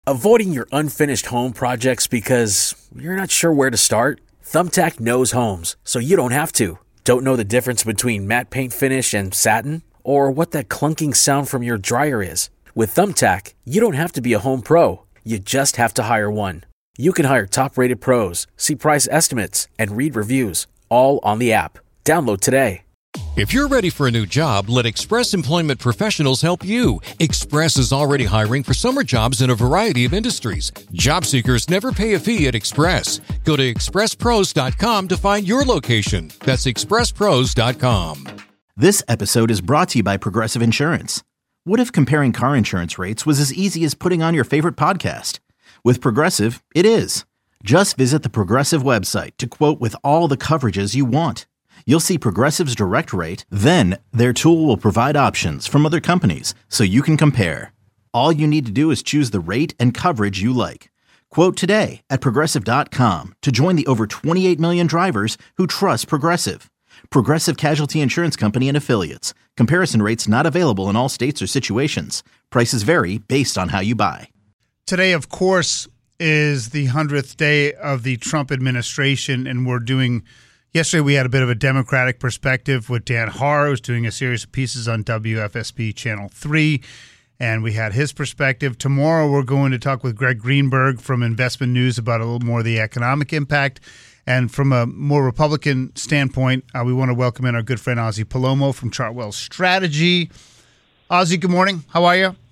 Avoiding your unfinished home projects because you're not sure where to start? Thumbtack knows homes, so you don't have to. Don't know the difference between matte paint finish and satin? Or what that clunking sound from your dryer is? With Thumbtack, you don't have to be a home pro. You just have to hire one. You can hire top-rated pros, see price estimates, and read reviews, all on the app. Download today. If you're ready for a new job, let Express Employment Professionals help you. Express is already hiring for summer jobs in a variety of industries. Job seekers never pay a fee at Express. Go to expresspros.com to find your location. That's expresspros.com. This episode is brought to you by Progressive Insurance. What if comparing car insurance rates was as easy as putting on your favorite podcast? With Progressive, it is. Just visit the Progressive website to quote with all the coverages you want. You'll see Progressive's direct rate, then their tool will provide options from other companies so you can compare. All you need to do is choose the rate and coverage you like. Quote today at Progressive.com to join the over 28 million drivers who trust Progressive. Progressive Casualty Insurance Company and Affiliates. Comparison rates not available in all states or situations. Prices vary based on how you buy. Today, of course, is the 100th day of the Trump administration, and we're doing... Yesterday, we had a bit of a Democratic perspective with Dan Harr, who's doing a series of pieces on WFSB Channel 3, and we had his perspective. Tomorrow, we're going to talk with Greg Greenberg from Investment News about a little more of the economic impact. And from a more Republican standpoint, we want to welcome in our good friend Ozzy Palomo from Chartwell Strategy. Ozzy, good morning. How are you?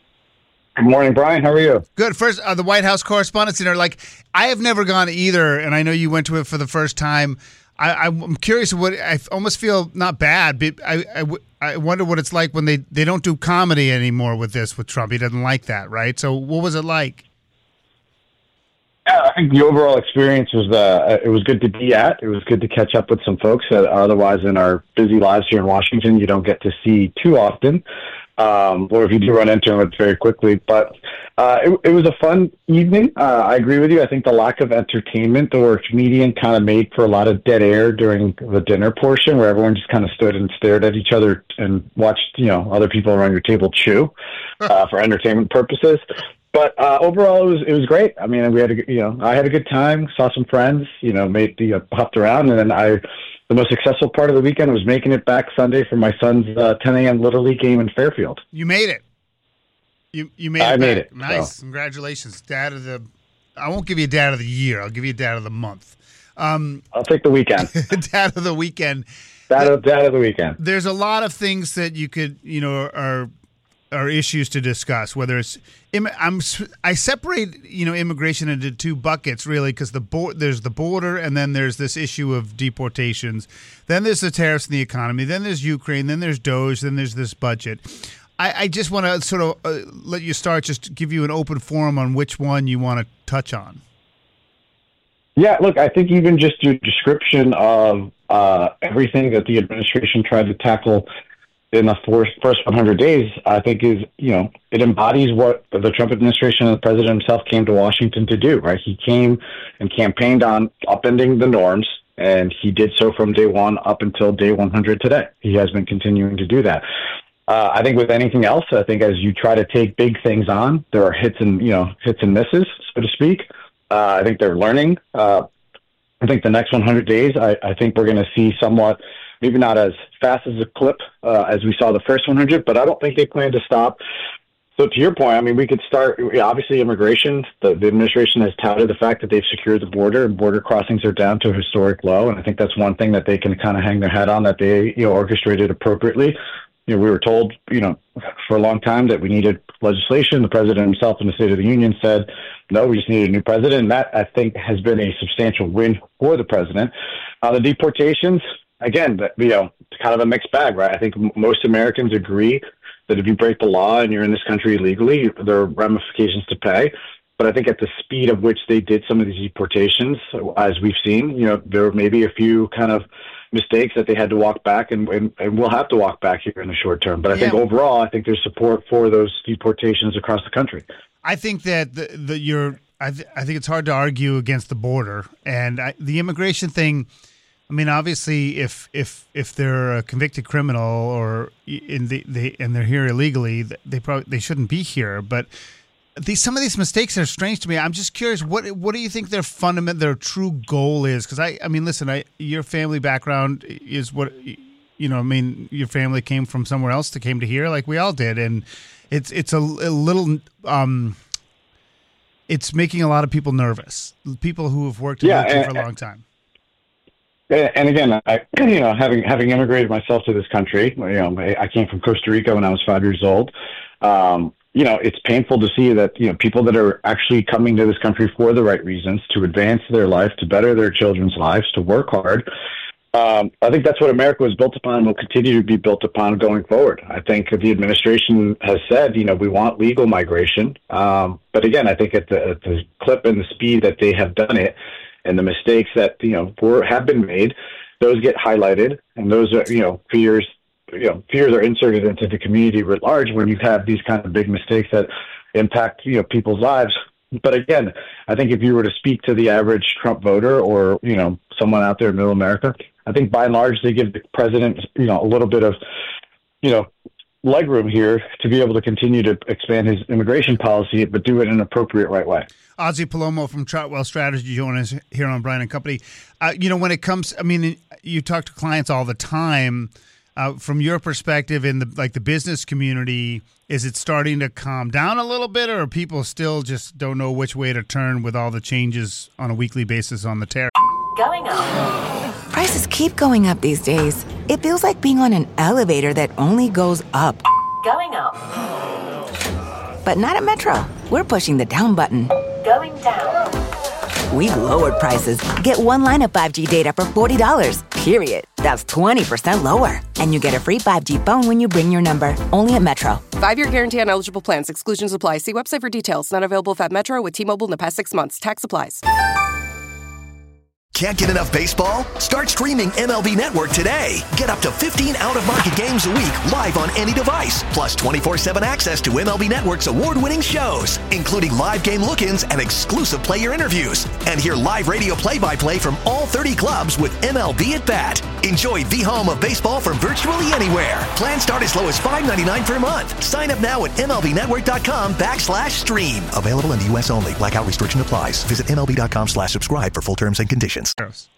Good morning, Brian. How are you? Good. First, the White House Correspondents' Dinner. I have never gone to either, and I know you went to it for the first time. I'm curious what I almost feel not bad, but I wonder what it's like when they don't do comedy anymore with Trump. He doesn't like that, right? So what was it like? Yeah, I think the overall experience was it was good to be at. It was good to catch up with some folks that otherwise in our busy lives here in Washington you don't get to see too often. Or if you do run into them, it's very quickly. But it was a fun evening. I agree with you. I think the lack of entertainment or comedian kind of made for a lot of dead air during the dinner portion where everyone just kind of stood and stared at each other and watched, other people around your table chew for entertainment purposes. But overall, it was great. I mean, we had I had a good time, saw some friends, hopped around, and then the most successful part of the weekend was making it back Sunday for my son's 10 a.m. Little League game in Fairfield. You made it. You made it. I made it. Nice. So. Congratulations. I won't give you Dad of the Year. I'll give you Dad of the Month. I'll take the weekend. Dad of the weekend. Dad of the weekend. There's a lot of things that you could, are issues to discuss. Whether it's I separate immigration into two buckets really because there's the border and then there's this issue of deportations. Then there's the tariffs and the economy. Then there's Ukraine. Then there's DOGE. Then there's this budget. I just want to sort of let you start. Just give you an open forum on which one you want to touch on. Yeah, look, I think even just your description of everything that the administration tried to tackle in the first 100 days, I think is, it embodies what the Trump administration and the president himself came to Washington to do, right? He came and campaigned on upending the norms, and he did so from day one up until day 100 today. He has been continuing to do that. I think with anything else, I think as you try to take big things on, there are hits and misses, so to speak. I think they're learning. I think the next 100 days, I think we're going to see somewhat, maybe not as fast as a clip as we saw the first 100, but I don't think they plan to stop. So to your point, I mean, we could start, obviously immigration. The administration has touted the fact that they've secured the border and border crossings are down to a historic low. And I think that's one thing that they can kind of hang their hat on, that they orchestrated appropriately. We were told, for a long time that we needed legislation. The president himself in the State of the Union said, no, we just need a new president. And that, I think, has been a substantial win for the president. The deportations, again, it's kind of a mixed bag, right? I think most Americans agree that if you break the law and you're in this country illegally, there are ramifications to pay. But I think at the speed of which they did some of these deportations, as we've seen, there may be a few kind of mistakes that they had to walk back and will have to walk back here in the short term. But I think overall, I think there's support for those deportations across the country. I think that I think it's hard to argue against the border and the immigration thing. I mean, obviously, if they're a convicted criminal or and they're here illegally, they shouldn't be here. But some of these mistakes are strange to me. I'm just curious, what do you think their true goal is? Because I mean, listen, your family background is what, I mean, your family came from somewhere else that came to here, like we all did, and it's a little, it's making a lot of people nervous. People who have worked in military for a long time. And again, having immigrated myself to this country, I came from Costa Rica when I was 5 years old. It's painful to see that, people that are actually coming to this country for the right reasons, to advance their life, to better their children's lives, to work hard. I think that's what America was built upon and will continue to be built upon going forward. I think the administration has said, we want legal migration. But again, I think at the clip and the speed that they have done it and the mistakes that, have been made, those get highlighted, and those are, fears are inserted into the community writ large when you have these kind of big mistakes that impact, people's lives. But again, I think if you were to speak to the average Trump voter or, someone out there in middle America, I think by and large they give the president, a little bit of, legroom here to be able to continue to expand his immigration policy, but do it in an appropriate right way. Ozzie Palomo from Chartwell Strategy joining us here on Brian and Company. When it comes, you talk to clients all the time. From your perspective in the business community, is it starting to calm down a little bit, or people still just don't know which way to turn with all the changes on a weekly basis on the tariff? Going up. Prices keep going up these days. It feels like being on an elevator that only goes up. Going up. But not at Metro. We're pushing the down button. Going down. We've lowered prices. Get one line of 5G data for $40, period. That's 20% lower. And you get a free 5G phone when you bring your number. Only at Metro. 5-year guarantee on eligible plans. Exclusions apply. See website for details. Not available at Metro with T-Mobile in the past 6 months. Tax applies. Can't get enough baseball? Start streaming MLB Network today. Get up to 15 out-of-market games a week live on any device. Plus 24/7 access to MLB Network's award-winning shows, including live game look-ins and exclusive player interviews. And hear live radio play-by-play from all 30 clubs with MLB at Bat. Enjoy the home of baseball from virtually anywhere. Plans start as low as $5.99 per month. Sign up now at MLBnetwork.com/stream. Available in the U.S. only. Blackout restriction applies. Visit MLB.com/subscribe for full terms and conditions.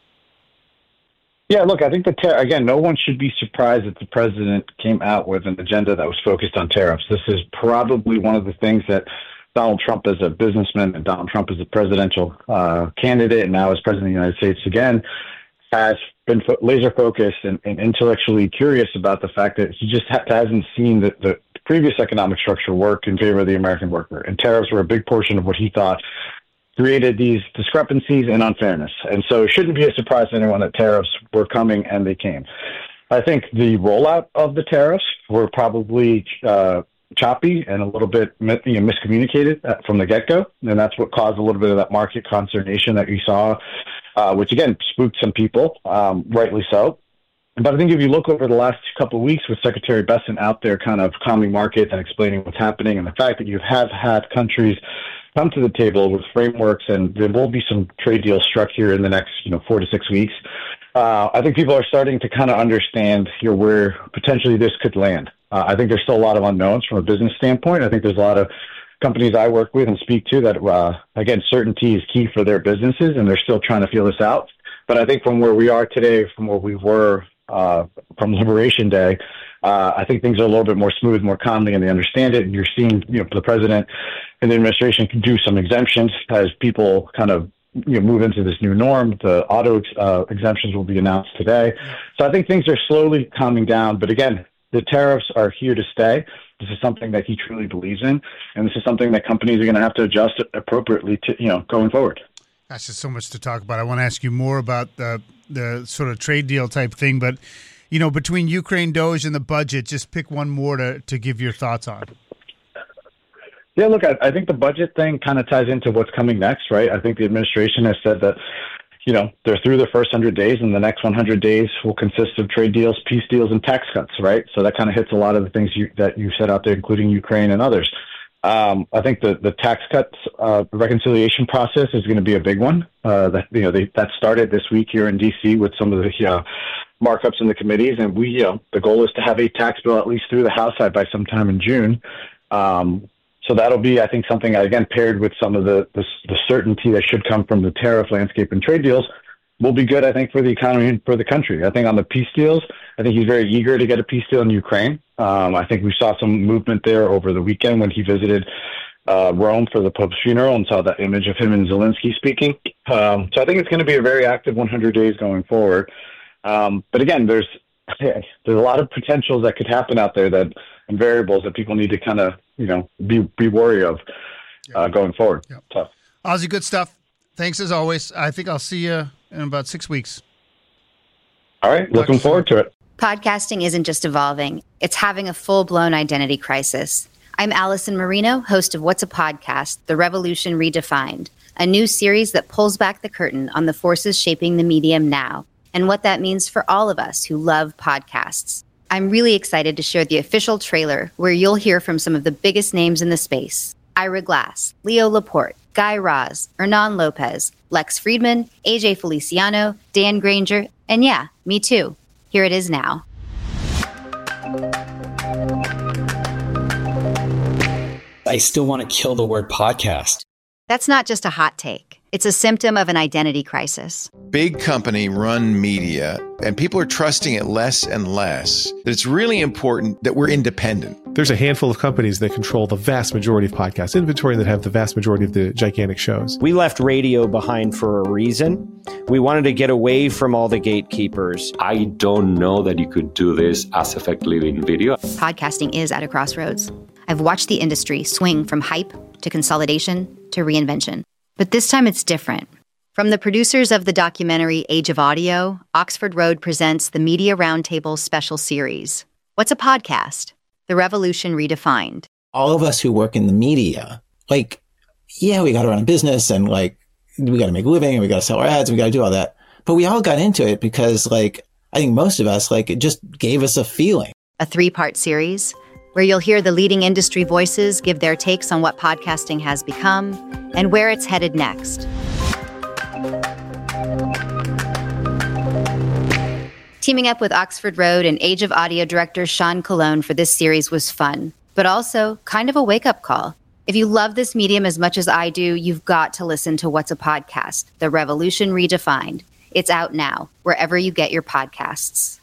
Yeah, look, I think again, no one should be surprised that the president came out with an agenda that was focused on tariffs. This is probably one of the things that Donald Trump as a businessman and Donald Trump as a presidential candidate and now as president of the United States again has been laser focused and intellectually curious about the fact that he just hasn't seen the previous economic structure work in favor of the American worker. And tariffs were a big portion of what he thought created these discrepancies and unfairness. And so it shouldn't be a surprise to anyone that tariffs were coming, and they came. I think the rollout of the tariffs were probably choppy and a little bit miscommunicated from the get-go, and that's what caused a little bit of that market consternation that you saw, which, again, spooked some people, rightly so. But I think if you look over the last couple of weeks with Secretary Bessent out there kind of calming markets and explaining what's happening, and the fact that you have had countries come to the table with frameworks, and there will be some trade deals struck here in the next 4 to 6 weeks. I think people are starting to kind of understand where potentially this could land. I think there's still a lot of unknowns from a business standpoint. I think there's a lot of companies I work with and speak to that, again, certainty is key for their businesses, and they're still trying to feel this out. But I think from where we are today, from where we were from Liberation Day, I think things are a little bit more smooth, more calmly, and they understand it. And you're seeing, the president and the administration can do some exemptions as people kind of move into this new norm. The auto exemptions will be announced today. So I think things are slowly calming down. But again, the tariffs are here to stay. This is something that he truly believes in, and this is something that companies are going to have to adjust appropriately to, going forward. That's just so much to talk about. I want to ask you more about the sort of trade deal type thing, but between Ukraine, DOGE, and the budget, just pick one more to give your thoughts on. Yeah, look, I think the budget thing kind of ties into what's coming next, right? I think the administration has said that, they're through the first 100 days, and the next 100 days will consist of trade deals, peace deals, and tax cuts, right? So that kind of hits a lot of the things that you said out there, including Ukraine and others. I think the tax cuts reconciliation process is going to be a big one. That started this week here in D.C. with some of the markups in the committees, and the goal is to have a tax bill at least through the House side by sometime in June. So So that'll be, I think, something, again, paired with some of the certainty that should come from the tariff landscape and trade deals, will be good, I think, for the economy and for the country. I think on the peace deals, I think he's very eager to get a peace deal in Ukraine. I think we saw some movement there over the weekend when he visited Rome for the Pope's funeral and saw that image of him and Zelensky speaking. So I think it's going to be a very active 100 days going forward. But again, there's a lot of potentials that could happen out there and variables that people need to kind of, be wary of going forward. Yep. So. Ozzy, good stuff. Thanks as always. I think I'll see you in about 6 weeks. All right. Looking forward to it. Podcasting isn't just evolving. It's having a full-blown identity crisis. I'm Allison Marino, host of What's a Podcast? The Revolution Redefined, a new series that pulls back the curtain on the forces shaping the medium now and what that means for all of us who love podcasts. I'm really excited to share the official trailer where you'll hear from some of the biggest names in the space. Ira Glass, Leo Laporte, Guy Raz, Hernan Lopez, Lex Friedman, AJ Feliciano, Dan Granger, and yeah, me too. Here it is now. I still want to kill the word podcast. That's not just a hot take. It's a symptom of an identity crisis. Big company run media, and people are trusting it less and less. That it's really important that we're independent. There's a handful of companies that control the vast majority of podcast inventory that have the vast majority of the gigantic shows. We left radio behind for a reason. We wanted to get away from all the gatekeepers. I don't know that you could do this as effectively in video. Podcasting is at a crossroads. I've watched the industry swing from hype to consolidation to reinvention. But this time it's different. From the producers of the documentary Age of Audio, Oxford Road presents the Media Roundtable special series. What's a podcast? The Revolution Redefined. All of us who work in the media, we got to run a business and we got to make a living and we got to sell our ads and we got to do all that. But we all got into it because I think most of us, it just gave us a feeling. A 3-part series where you'll hear the leading industry voices give their takes on what podcasting has become and where it's headed next. Teaming up with Oxford Road and Age of Audio director Sean Colon for this series was fun, but also kind of a wake-up call. If you love this medium as much as I do, you've got to listen to What's a Podcast? The Revolution Redefined. It's out now, wherever you get your podcasts.